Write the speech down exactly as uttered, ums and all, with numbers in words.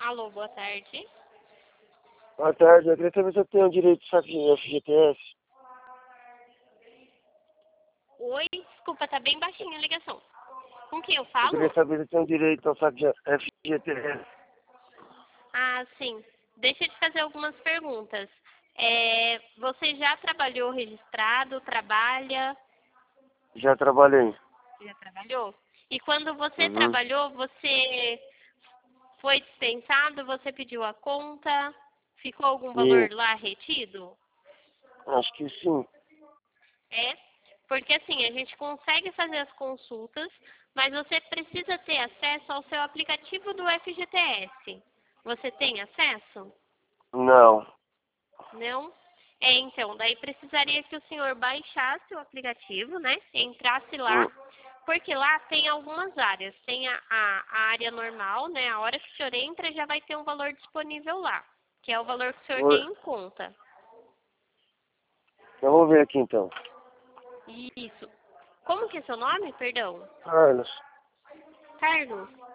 Alô, boa tarde. Boa tarde, eu queria saber se eu tenho direito de saque de F G T S. Oi, desculpa, tá bem baixinha a ligação. Com quem eu Eu queria falo? saber se eu tenho direito ao saque de F G T S. Ah, sim. Deixa eu te fazer algumas perguntas. É, você já trabalhou registrado, trabalha? Já trabalhei. Já trabalhou? E quando você Uhum. trabalhou, você foi dispensado, você pediu a conta? Ficou algum E valor lá retido? acho que sim. É, porque assim, a gente consegue fazer as consultas, mas você precisa ter acesso ao seu aplicativo do F G T S. Você tem acesso? Não. Não? É, então, daí precisaria que o senhor baixasse o aplicativo, né? Entrasse lá, Hum. porque lá tem algumas áreas. Tem a, a, a área normal, né? A hora que o senhor entra já vai ter um valor disponível lá, que é o valor que o senhor Vou- tem em conta. Eu vou ver aqui então. Isso. Como que é seu nome, perdão? Carlos. Carlos?